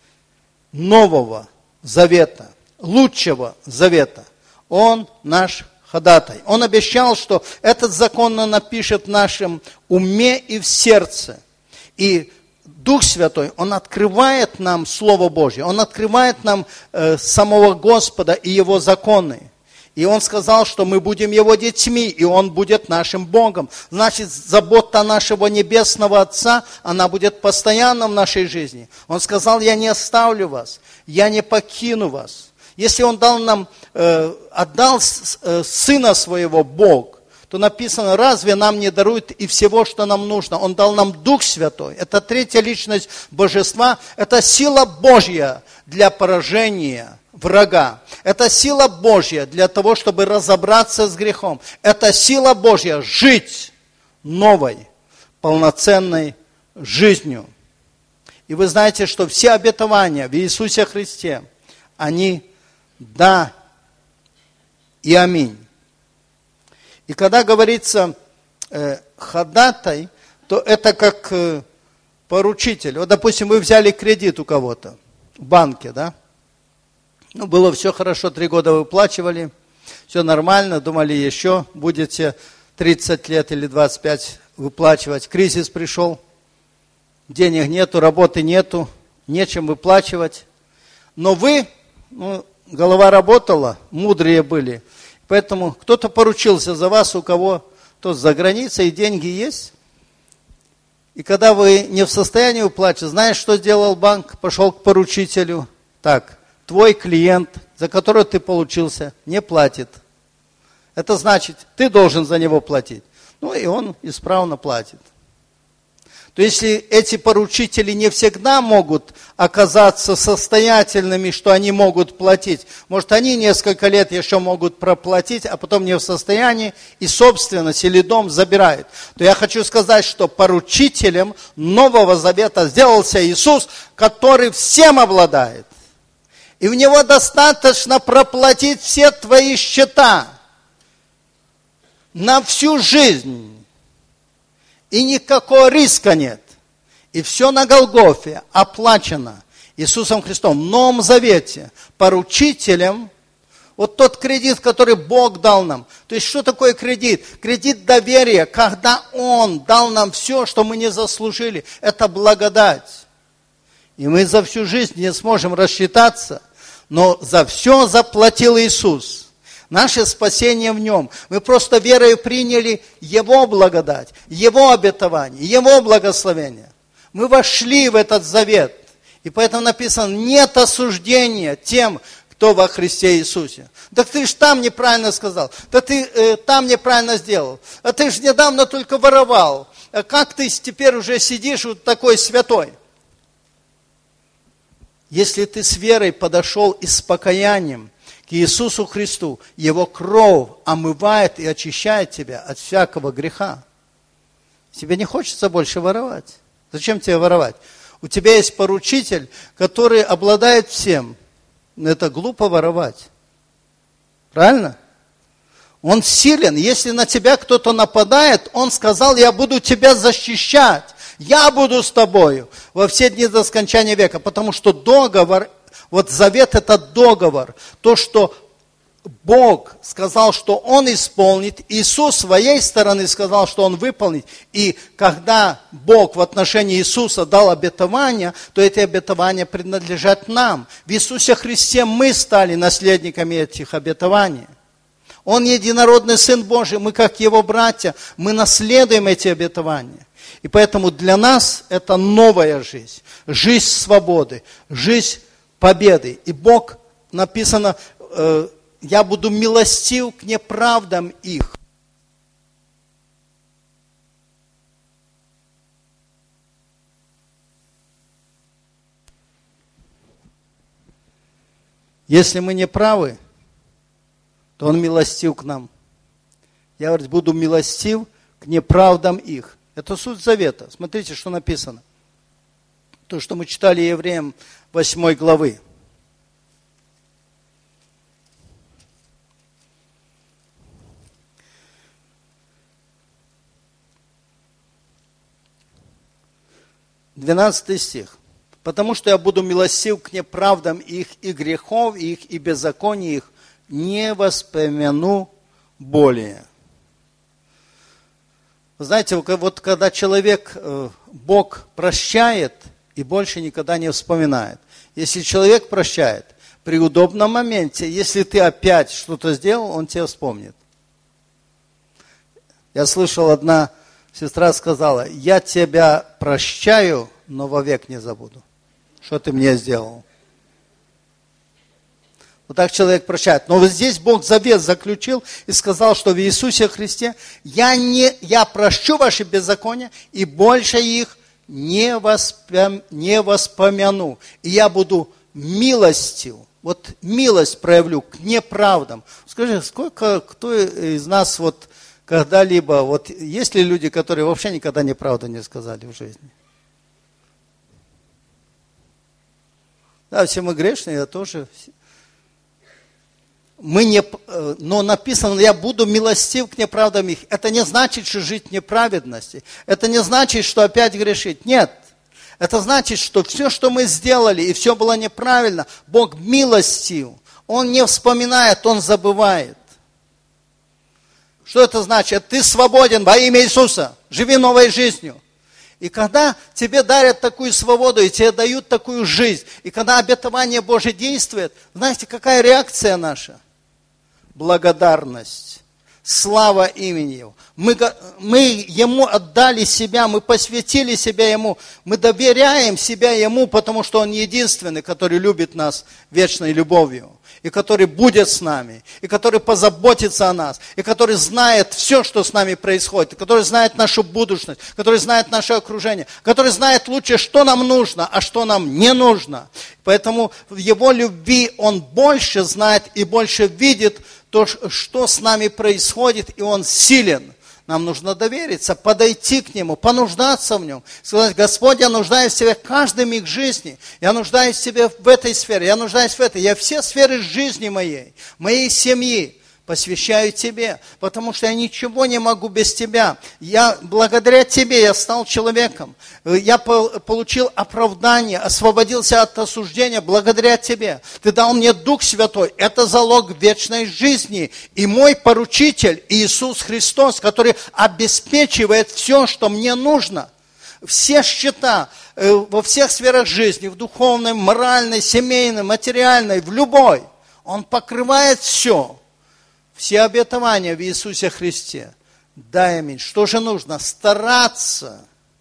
Нового Завета, лучшего Завета. Он наш ходатай. Он обещал, что этот закон Он напишет в нашем уме и в сердце. И Дух Святой, Он открывает нам Слово Божье, Он открывает нам э, самого Господа и Его законы. И Он сказал, что мы будем Его детьми, и Он будет нашим Богом. Значит, забота нашего Небесного Отца, она будет постоянно в нашей жизни. Он сказал: «Я не оставлю вас, я не покину вас». Если Он дал нам, э, отдал с, э, Сына Своего Бог, то написано: разве нам не дарует и всего, что нам нужно? Он дал нам Дух Святой. Это третья личность Божества. Это сила Божья для поражения врага. Это сила Божья для того, чтобы разобраться с грехом. Это сила Божья жить новой, полноценной жизнью. И вы знаете, что все обетования в Иисусе Христе, они да и аминь. И когда говорится э, ходатай, то это как э, поручитель. Вот, допустим, вы взяли кредит у кого-то в банке, да? Ну, было все хорошо, три года выплачивали, все нормально, думали, еще будете тридцать лет или двадцать пять выплачивать. Кризис пришел, денег нету, работы нету, нечем выплачивать. Но вы, ну, голова работала, мудрые были, Поэтому кто-то поручился за вас, у кого тот за границей, и деньги есть. И когда вы не в состоянии уплачивать, знаешь, что сделал банк? Пошел к поручителю. Так, твой клиент, за которого ты получился, не платит. Это значит, ты должен за него платить. Ну и он исправно платит. То если эти поручители не всегда могут оказаться состоятельными, что они могут платить, может, они несколько лет еще могут проплатить, а потом не в состоянии, и собственность или дом забирают, то я хочу сказать, что поручителем Нового Завета сделался Иисус, который всем обладает. И в Него достаточно проплатить все твои счета на всю жизнь. И никакого риска нет. И все на Голгофе оплачено Иисусом Христом. В Новом Завете поручителем, вот тот кредит, который Бог дал нам. То есть, что такое кредит? Кредит доверия, когда Он дал нам все, что мы не заслужили. Это благодать. И мы за всю жизнь не сможем рассчитаться, но за все заплатил Иисус. Наше спасение в Нем. Мы просто верою приняли Его благодать, Его обетование, Его благословение. Мы вошли в этот завет. И поэтому написано, нет осуждения тем, кто во Христе Иисусе. Так ты же там неправильно сказал, да ты э, там неправильно сделал, а ты же недавно только воровал. А как ты теперь уже сидишь вот такой святой? Если ты с верой подошел и с покаянием к Иисусу Христу, Его кровь омывает и очищает тебя от всякого греха. Тебе не хочется больше воровать. Зачем тебе воровать? У тебя есть поручитель, который обладает всем. Это глупо воровать. Правильно? Он силен. Если на тебя кто-то нападает, Он сказал, я буду тебя защищать. Я буду с тобою во все дни до скончания века. Потому что договор... Вот завет – это договор. То, что Бог сказал, что Он исполнит, Иисус с своей стороны сказал, что Он выполнит. И когда Бог в отношении Иисуса дал обетование, то эти обетования принадлежат нам. В Иисусе Христе мы стали наследниками этих обетований. Он единородный Сын Божий, мы как Его братья, мы наследуем эти обетования. И поэтому для нас это новая жизнь, жизнь свободы, жизнь победы. И Бог, написано, э, я буду милостив к неправдам их. Если мы не правы, то Он милостив к нам. Я, говорит, буду милостив к неправдам их. Это суть завета. Смотрите, что написано. То, что мы читали Евреям восьмой главы. двенадцатый стих. Потому что я буду милостив к неправдам их, и грехов их, и беззаконий их не воспомяну более. Вы знаете, вот когда человек, Бог прощает, и больше никогда не вспоминает. Если человек прощает, при удобном моменте, если ты опять что-то сделал, он тебя вспомнит. Я слышал, одна сестра сказала, я тебя прощаю, но вовек не забуду. Что ты мне сделал? Вот так человек прощает. Но вот здесь Бог завет заключил и сказал, что в Иисусе Христе я, не, я прощу ваши беззакония и больше их не, воспом, не воспомяну. И я буду милостив. Вот милость проявлю к неправдам. Скажи, сколько, кто из нас вот когда-либо, вот есть ли люди, которые вообще никогда неправду не сказали в жизни? Да, все мы грешные, я тоже. Мы не, но написано, я буду милостив к неправдам их. Это не значит, что жить в неправедности. Это не значит, что опять грешить. Нет. Это значит, что все, что мы сделали, и все было неправильно, Бог милостив. Он не вспоминает, Он забывает. Что это значит? Ты свободен во имя Иисуса. Живи новой жизнью. И когда тебе дарят такую свободу, и тебе дают такую жизнь, и когда обетование Божие действует, знаете, какая реакция наша? благодарность. Слава имени Его. Мы, мы Ему отдали себя, мы посвятили себя Ему, мы доверяем себя Ему, потому что Он единственный, который любит нас вечной любовью, и который будет с нами, и который позаботится о нас, и который знает все, что с нами происходит, и который знает нашу будущность, который знает наше окружение, который знает лучше, что нам нужно, а что нам не нужно. Поэтому в Его любви Он больше знает и больше видит то, что с нами происходит, и Он силен. Нам нужно довериться, подойти к Нему, понуждаться в Нем. Сказать: Господь, я нуждаюсь в Тебе каждый миг жизни. Я нуждаюсь в Тебе в этой сфере, я нуждаюсь в этой. Я все сферы жизни моей, моей семьи посвящаю Тебе, потому что я ничего не могу без Тебя. Я, благодаря Тебе я стал человеком. Я получил оправдание, освободился от осуждения благодаря Тебе. Ты дал мне Дух Святой. Это залог вечной жизни. И мой поручитель Иисус Христос, который обеспечивает все, что мне нужно. Все счета во всех сферах жизни, в духовной, моральной, семейной, материальной, в любой. Он покрывает все. Все обетования в Иисусе Христе. Да, аминь. Что же нужно? Стараться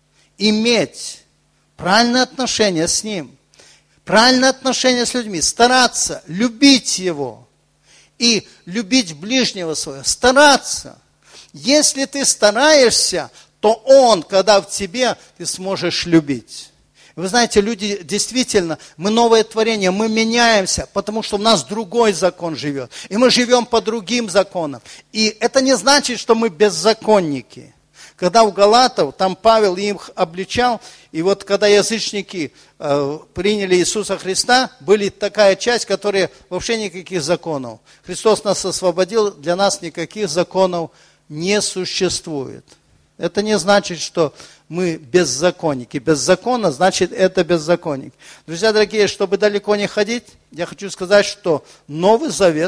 иметь правильное отношение с Ним. Правильное отношение с людьми. Стараться любить Его. И любить ближнего своего. Стараться. Если ты стараешься, то Он, когда в тебе, ты сможешь любить. Вы знаете, люди действительно, мы новое творение, мы меняемся, потому что у нас другой закон живет. И мы живем по другим законам. И это не значит, что мы беззаконники. Когда у Галатов, там Павел их обличал, и вот когда язычники э, приняли Иисуса Христа, была такая часть, которая вообще никаких законов. Христос нас освободил, для нас никаких законов не существует. Это не значит, что мы беззаконники. Беззаконно значит это беззаконник. Друзья дорогие, чтобы далеко не ходить, я хочу сказать, что Новый Завет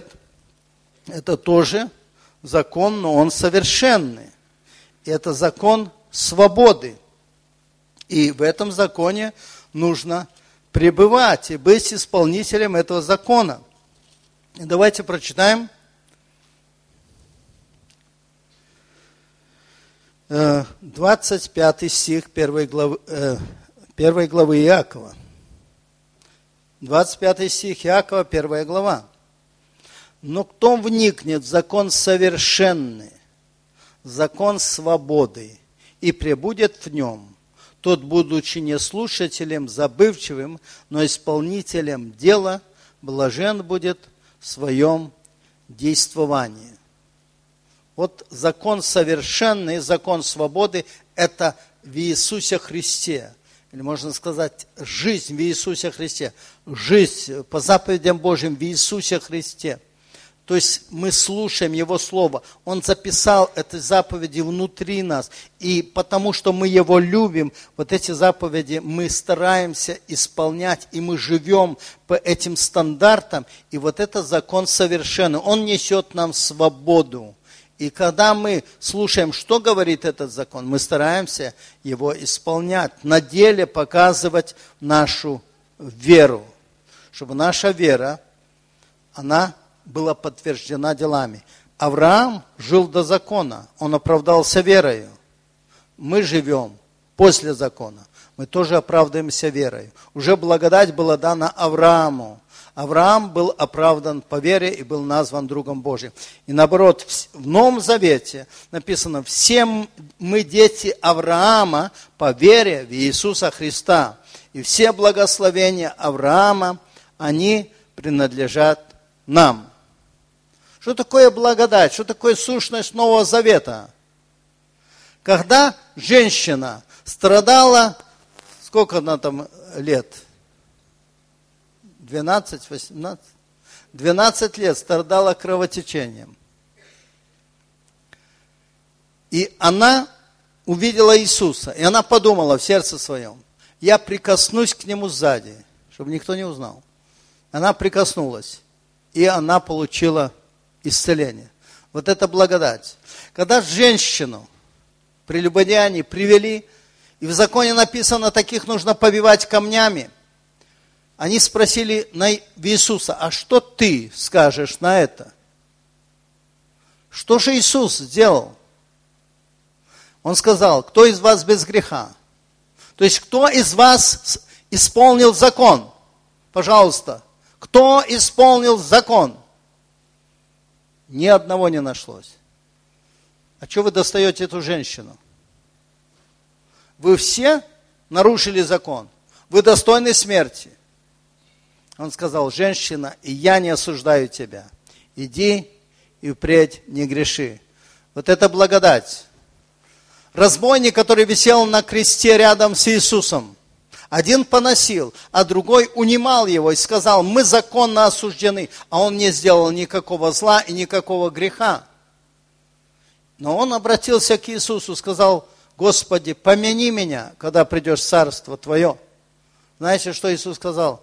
это тоже закон, но он совершенный. Это закон свободы. И в этом законе нужно пребывать и быть исполнителем этого закона. И давайте прочитаем двадцать пятый стих первой главы, первой главы Иакова. двадцать пятый стих Иакова, первая глава. Но кто вникнет в закон совершенный, закон свободы, и пребудет в нем, тот, будучи не слушателем забывчивым, но исполнителем дела, блажен будет в своем действовании. Вот закон совершенный, закон свободы – это в Иисусе Христе. Или можно сказать, жизнь в Иисусе Христе. Жизнь по заповедям Божьим в Иисусе Христе. То есть мы слушаем Его Слово. Он записал эти заповеди внутри нас. И потому что мы Его любим, вот эти заповеди мы стараемся исполнять. И мы живем по этим стандартам. И вот это закон совершенный. Он несет нам свободу. И когда мы слушаем, что говорит этот закон, мы стараемся его исполнять, на деле показывать нашу веру, чтобы наша вера, она была подтверждена делами. Авраам жил до закона, он оправдался верою. Мы живем после закона, мы тоже оправдываемся верою. Уже благодать была дана Аврааму. Авраам был оправдан по вере и был назван другом Божьим. И наоборот, в Новом Завете написано, все мы дети Авраама по вере в Иисуса Христа. И все благословения Авраама, они принадлежат нам. Что такое благодать? Что такое сущность Нового Завета? Когда женщина страдала, сколько она там лет? двенадцать, восемнадцать, двенадцать лет страдала кровотечением. И она увидела Иисуса, и она подумала в сердце своем, я прикоснусь к Нему сзади, чтобы никто не узнал. Она прикоснулась, и она получила исцеление. Вот это благодать. Когда женщину прелюбодеяние привели, и в законе написано, таких нужно побивать камнями, они спросили в Иисуса, а что ты скажешь на это? Что же Иисус сделал? Он сказал, кто из вас без греха? То есть, кто из вас исполнил закон? Пожалуйста, кто исполнил закон? Ни одного не нашлось. А что вы достаете эту женщину? Вы все нарушили закон. Вы достойны смерти. Он сказал, женщина, и я не осуждаю тебя. Иди и впредь не греши. Вот это благодать. Разбойник, который висел на кресте рядом с Иисусом, один поносил, а другой унимал его и сказал, мы законно осуждены, а он не сделал никакого зла и никакого греха. Но он обратился к Иисусу, сказал, Господи, помяни меня, когда придешь в царство Твое. Знаете, что Иисус сказал?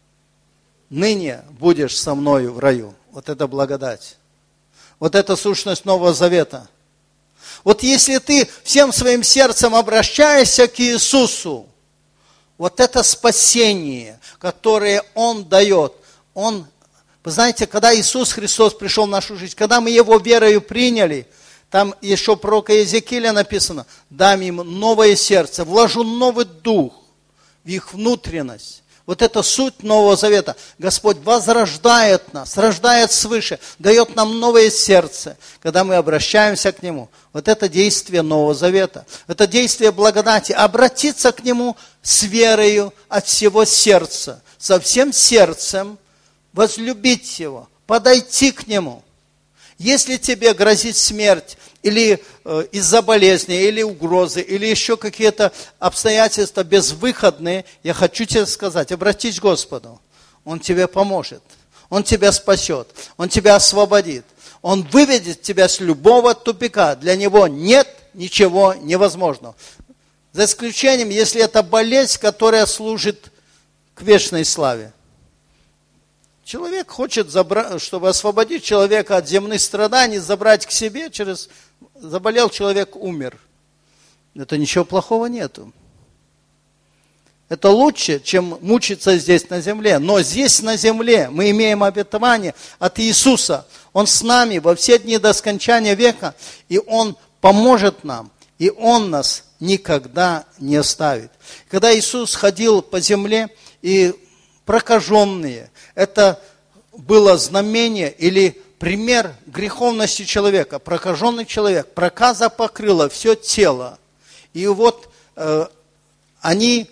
Ныне будешь со мною в раю. Вот это благодать. Вот это сущность Нового Завета. Вот если ты всем своим сердцем обращаешься к Иисусу, вот это спасение, которое Он дает, Он, вы знаете, когда Иисус Христос пришел в нашу жизнь, когда мы Его верою приняли, там еще пророка Иезекииля написано, дам им новое сердце, вложу новый дух в их внутренность. Вот это суть Нового Завета. Господь возрождает нас, рождает свыше, дает нам новое сердце, когда мы обращаемся к Нему. Вот это действие Нового Завета. Это действие благодати. Обратиться к Нему с верою от всего сердца, со всем сердцем, возлюбить Его, подойти к Нему. Если тебе грозит смерть, или э, из-за болезни, или угрозы, или еще какие-то обстоятельства безвыходные, я хочу тебе сказать, обратись к Господу. Он тебе поможет, Он тебя спасет, Он тебя освободит. Он выведет тебя с любого тупика. Для Него нет ничего невозможного. За исключением, если это болезнь, которая служит к вечной славе. Человек хочет, забрать, чтобы освободить человека от земных страданий, забрать к себе через... Заболел человек, умер. Это ничего плохого нету. Это лучше, чем мучиться здесь на земле. Но здесь на земле мы имеем обетование от Иисуса. Он с нами во все дни до скончания века. И Он поможет нам. И Он нас никогда не оставит. Когда Иисус ходил по земле, и прокаженные, это было знамение или пример греховности человека. Прокаженный человек, проказа покрыла все тело. И вот э, они,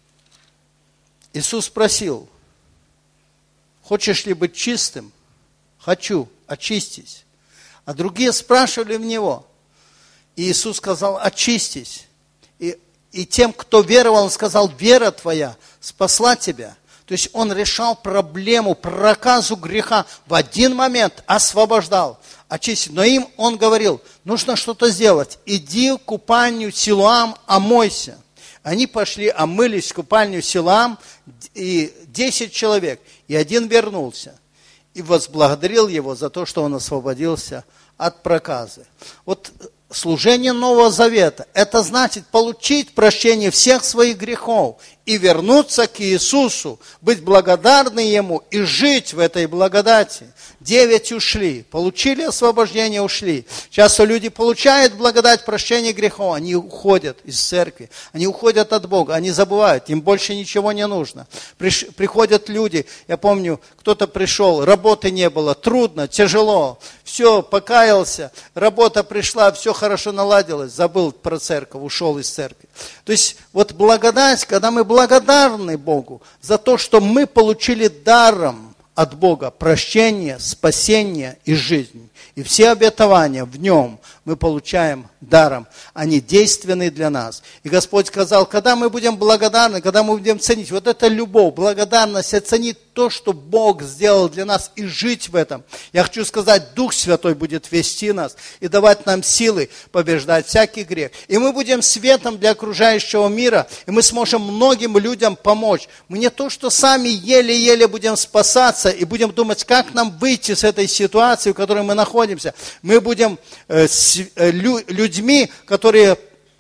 Иисус спросил, хочешь ли быть чистым? Хочу, очистись. А другие спрашивали в Него. И Иисус сказал, очистись. И, и тем, кто веровал, Он сказал, вера твоя спасла тебя. То есть Он решал проблему, проказу греха в один момент, освобождал, очистил. Но им Он говорил, нужно что-то сделать. Иди в купальню Силуам, омойся. Они пошли, омылись в купальню Силуам, и десять человек, и один вернулся. И возблагодарил его за то, что он освободился от проказы. Вот служение Нового Завета, это значит получить прощение всех своих грехов и вернуться к Иисусу, быть благодарны Ему и жить в этой благодати. Девять ушли, получили освобождение, ушли. Часто люди получают благодать прощения грехов, они уходят из церкви, они уходят от Бога, они забывают, им больше ничего не нужно. Приш, приходят люди, я помню, кто-то пришел, работы не было, трудно, тяжело, все, покаялся, работа пришла, все хорошо наладилось, забыл про церковь, ушел из церкви. То есть вот благодать, когда мы благодарны Богу за то, что мы получили даром от Бога прощение, спасение и жизнь. И все обетования в Нем мы получаем даром. Они действенны для нас. И Господь сказал, когда мы будем благодарны, когда мы будем ценить, вот это любовь, благодарность, оценить то, что Бог сделал для нас, и жить в этом. Я хочу сказать, Дух Святой будет вести нас и давать нам силы побеждать всякий грех. И мы будем светом для окружающего мира, и мы сможем многим людям помочь. Мы не то, что сами еле-еле будем спасаться и будем думать, как нам выйти с этой ситуации, в которой мы находимся. Мы будем э, с, э, лю, людьми, которые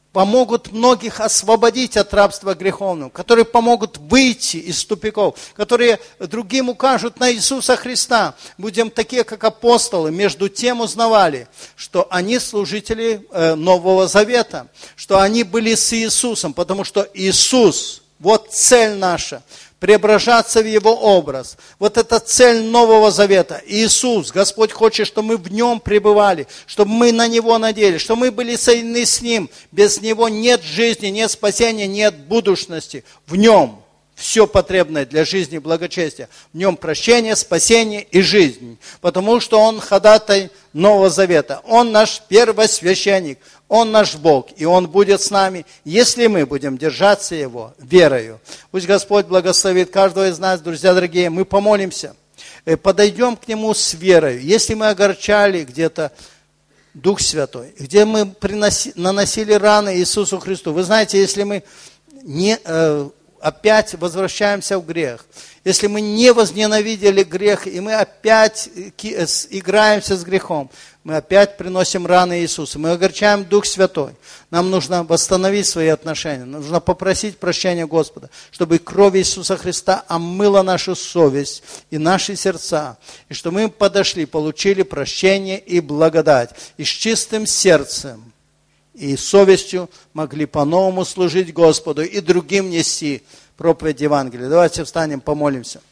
помогут многих освободить от рабства греховного, которые помогут выйти из тупиков, которые другим укажут на Иисуса Христа. Будем такие, как апостолы, между тем узнавали, что они служители Нового Завета, что они были с Иисусом, потому что Иисус, вот цель наша, преображаться в Его образ. Вот это цель Нового Завета. Иисус, Господь хочет, чтобы мы в Нем пребывали, чтобы мы на Него надеялись, чтобы мы были соединены с Ним. Без Него нет жизни, нет спасения, нет будущности. В Нем все потребное для жизни и благочестия. В Нем прощение, спасение и жизнь. Потому что Он ходатай Нового Завета. Он наш первосвященник. Он наш Бог, и Он будет с нами, если мы будем держаться Его верою. Пусть Господь благословит каждого из нас, друзья дорогие, мы помолимся, подойдем к Нему с верою. Если мы огорчали где-то Дух Святой, где мы приноси, наносили раны Иисусу Христу, вы знаете, если мы не, э, опять возвращаемся в грех, если мы не возненавидели грех, и мы опять играемся с грехом, мы опять приносим раны Иисуса, мы огорчаем Дух Святой. Нам нужно восстановить свои отношения, нужно попросить прощения Господа, чтобы кровь Иисуса Христа омыла нашу совесть и наши сердца, и чтобы мы подошли, получили прощение и благодать, и с чистым сердцем и совестью могли по-новому служить Господу и другим нести проповедь Евангелия. Давайте встанем, помолимся.